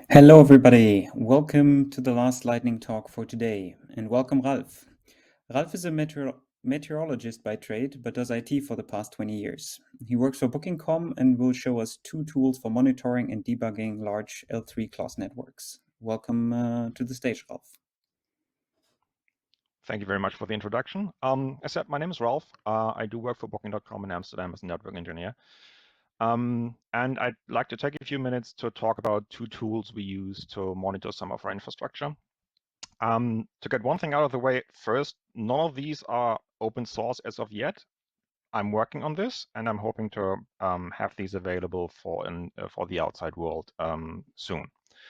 Hello, everybody. Welcome to the last lightning talk for today, and welcome Ralf. Ralf is a meteorologist by trade, but does IT for the past 20 years. He works for Booking.com and will show us two tools for monitoring and debugging large L3 class networks. Welcome to the stage, Ralf. Thank you very much for the introduction. As I said, my name is Ralf. I do work for Booking.com in Amsterdam as a network engineer. And I'd like to take a few minutes to talk about two tools we use to monitor some of our infrastructure. To get one thing out of the way first, none of these are open source as of yet. I'm working on this, and I'm hoping to have these available for the outside world soon.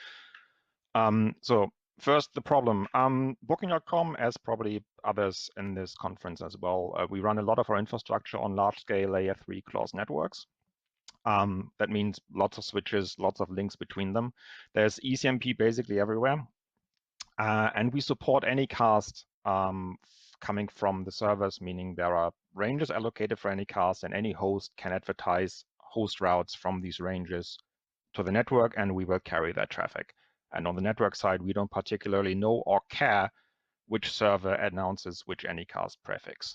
So first, the problem. Booking.com, as probably others in this conference as well, we run a lot of our infrastructure on large-scale layer 3 class networks. That means lots of switches, lots of links between them. There's ECMP basically everywhere. And we support Anycast coming from the servers, meaning there are ranges allocated for Anycast, and any host can advertise host routes from these ranges to the network, and we will carry that traffic. And on the network side, we don't particularly know or care which server announces which Anycast prefix.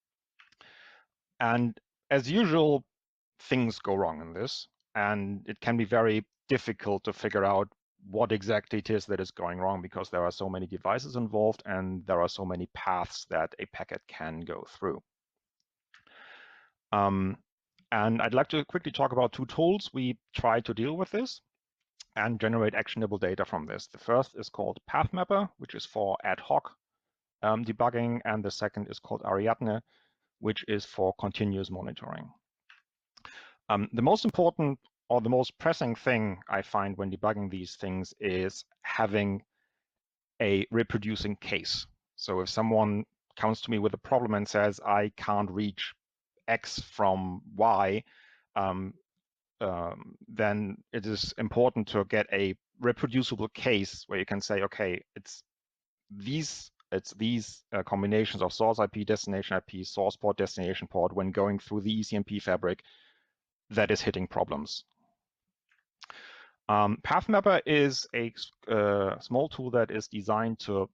And as usual, things go wrong in this, and it can be very difficult to figure out what exactly it is that is going wrong because there are so many devices involved and there are so many paths that a packet can go through. And I'd like to quickly talk about two tools we try to deal with this and generate actionable data from this. The first is called PathMapper, which is for ad hoc debugging, and the second is called Ariadne, which is for continuous monitoring. The most important or the most pressing thing I find when debugging these things is having a reproducing case. So if someone comes to me with a problem and says, I can't reach X from Y, then it is important to get a reproducible case where you can say, okay, it's these combinations of source IP, destination IP, source port, destination port when going through the ECMP fabric that is hitting problems. PathMapper is a small tool that is designed to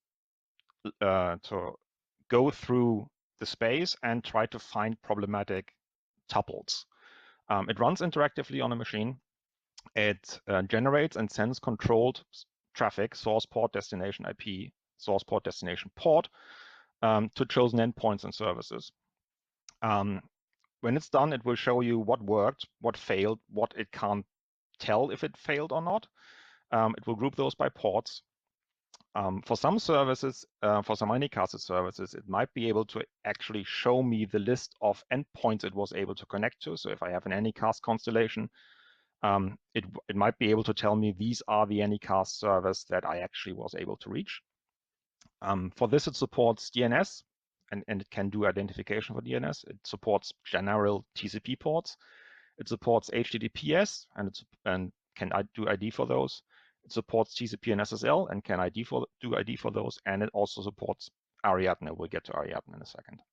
go through the space and try to find problematic tuples. It runs interactively on a machine. It generates and sends controlled traffic, source port, destination IP, source port, destination port, to chosen endpoints and services. When it's done, it will show you what worked, what failed, what it can't tell if it failed or not. It will group those by ports. For some services, for some Anycasted services, it might be able to actually show me the list of endpoints it was able to connect to. So if I have an Anycast constellation, it might be able to tell me these are the Anycast servers that I actually was able to reach. For this, it supports DNS, and it can do identification for DNS. It supports general TCP ports. It supports HTTPS, and can do ID for those. It supports TCP and SSL, and can do ID for those. And it also supports Ariadne. We'll get to Ariadne in a second.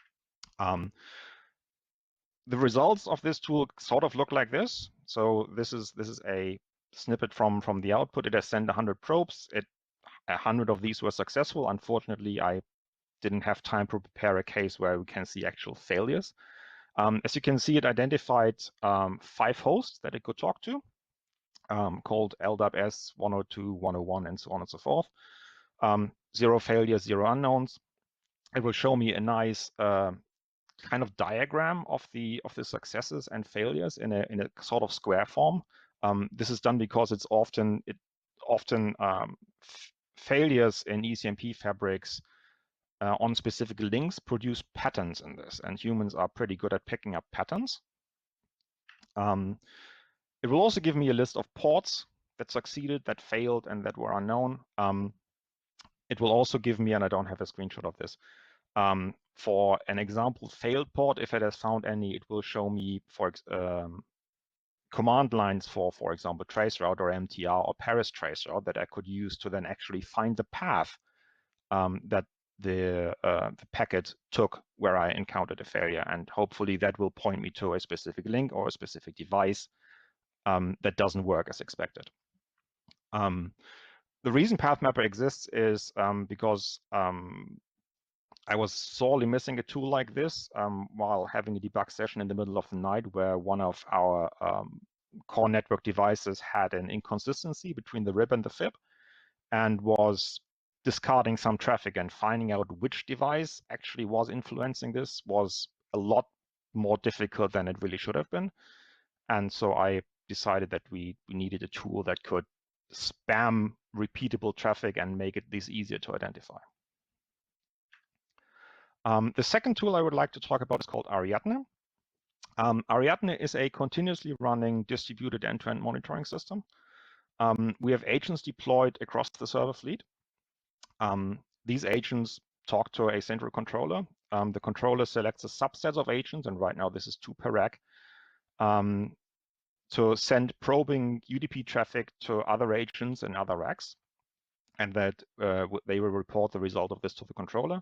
The results of this tool sort of look like this. So this is a snippet from the output. It has sent 100 probes. 100 of these were successful. Unfortunately, I didn't have time to prepare a case where we can see actual failures. As you can see, it identified 5 hosts that it could talk to, called LWS 102, 101, and so on and so forth. 0 failures, 0 unknowns. It will show me a nice kind of diagram of the successes and failures in a sort of square form. This is done because it's often failures in ECMP fabrics on specific links produce patterns in this, and humans are pretty good at picking up patterns. It will also give me a list of ports that succeeded, that failed, and that were unknown. It will also give me, and I don't have a screenshot of this, for an example failed port, if it has found any, it will show me for command lines for example, traceroute or MTR or Paris traceroute that I could use to then actually find the path that the packet took where I encountered a failure, and hopefully that will point me to a specific link or a specific device that doesn't work as expected. The reason PathMapper exists is because I was sorely missing a tool like this while having a debug session in the middle of the night where one of our core network devices had an inconsistency between the RIB and the FIB and was discarding some traffic, and finding out which device actually was influencing this was a lot more difficult than it really should have been. And so I decided that we needed a tool that could spam repeatable traffic and make this easier to identify. The second tool I would like to talk about is called Ariadne. Ariadne is a continuously running distributed end-to-end monitoring system. We have agents deployed across the server fleet. These agents talk to a central controller. The controller selects a subset of agents, and right now this is 2 per rack, to send probing UDP traffic to other agents and other racks, and that they will report the result of this to the controller.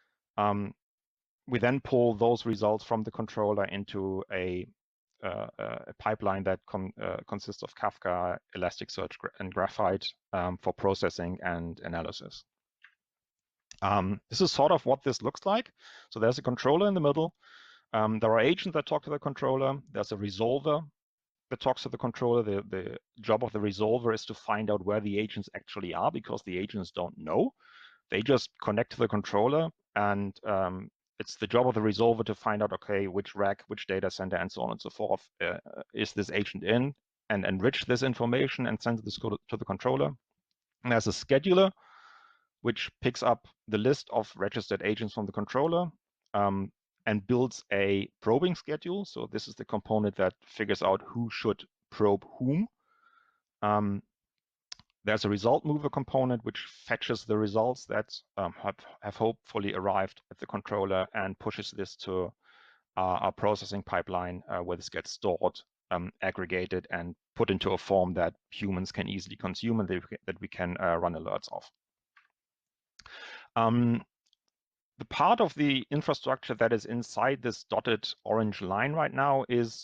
We then pull those results from the controller into a pipeline that consists of Kafka, Elasticsearch, and Graphite for processing and analysis. This is sort of what this looks like. So there's a controller in the middle. There are agents that talk to the controller. There's a resolver that talks to the controller. The job of the resolver is to find out where the agents actually are, because the agents don't know. They just connect to the controller, and it's the job of the resolver to find out, okay, which rack, which data center, and so on and so forth is this agent in, and enrich this information and send this to the controller. And there's a scheduler, which picks up the list of registered agents from the controller and builds a probing schedule. So this is the component that figures out who should probe whom. There's a result mover component which fetches the results that have hopefully arrived at the controller and pushes this to our processing pipeline where this gets stored, aggregated, and put into a form that humans can easily consume and that we can run alerts of. The part of the infrastructure that is inside this dotted orange line right now is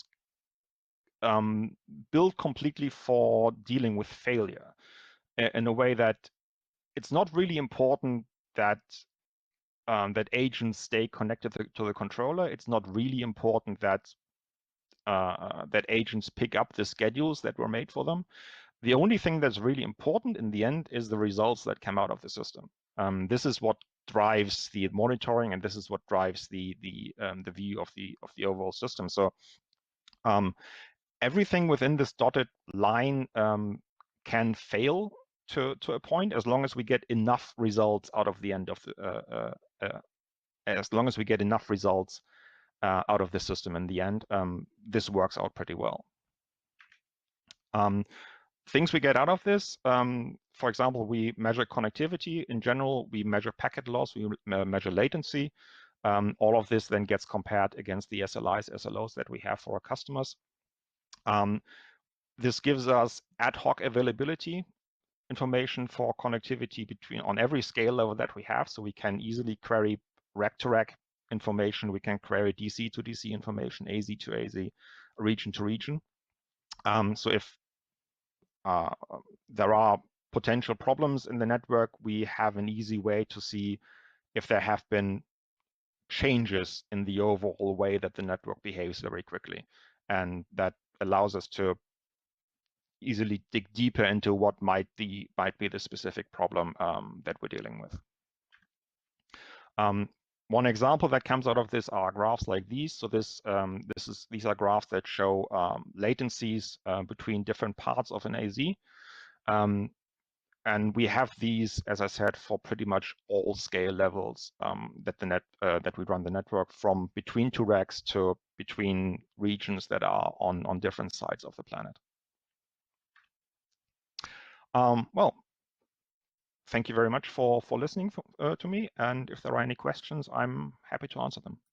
built completely for dealing with failure, in a way that it's not really important that that agents stay connected to the controller. It's not really important that that agents pick up the schedules that were made for them. The only thing that's really important in the end is the results that come out of the system. This is what drives the monitoring, and this is what drives the view of the overall system. So everything within this dotted line can fail to a point, as long as we get enough results out of the end of the as long as we get enough results out of the system in the end. This works out pretty well. Things we get out of this, for example, we measure connectivity in general, we measure packet loss, we measure latency. All of this then gets compared against the SLIs, SLOs that we have for our customers. This gives us ad hoc availability information for connectivity on every scale level that we have, so we can easily query rack to rack information, we can query DC to DC information, AZ to AZ, region to region. So if there are potential problems in the network, we have an easy way to see if there have been changes in the overall way that the network behaves very quickly. And that allows us to easily dig deeper into what might be the specific problem that we're dealing with. One example that comes out of this are graphs like these. So these are graphs that show latencies between different parts of an AZ. And we have these, as I said, for pretty much all scale levels that we run the network, from between 2 racks to between regions that are on different sides of the planet. Well, thank you very much for listening to me. And if there are any questions, I'm happy to answer them.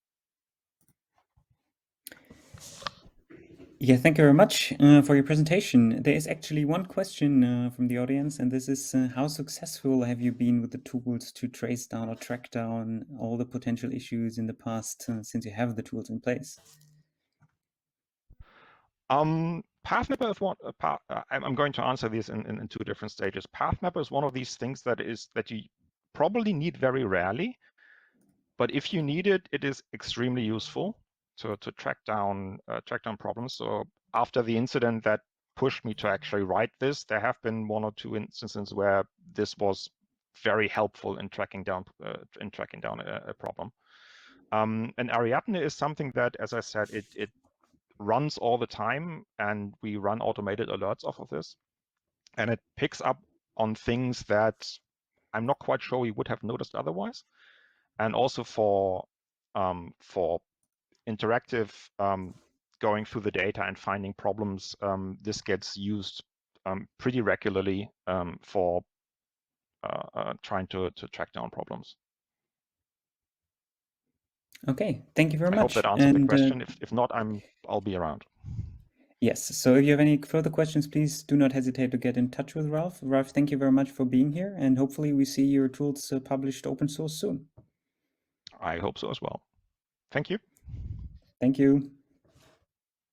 Yeah, thank you very much for your presentation. There is actually one question from the audience, and this is how successful have you been with the tools to trace down or track down all the potential issues in the past since you have the tools in place? PathMapper is one. I'm going to answer these in two different stages. PathMapper is one of these things that you probably need very rarely, but if you need it, it is extremely useful to track down problems. So after the incident that pushed me to actually write this, there have been one or two instances where this was very helpful in tracking down a problem. And Ariadne is something that, as I said, it runs all the time, and we run automated alerts off of this, and it picks up on things that I'm not quite sure we would have noticed otherwise. And also for interactive going through the data and finding problems, this gets used pretty regularly for trying to track down problems. Okay, thank you very much. I hope that answered the question. If not, I'll be around. Yes, so if you have any further questions, please do not hesitate to get in touch with Ralph. Ralph, thank you very much for being here, and hopefully we see your tools published open source soon. I hope so as well. Thank you. Thank you.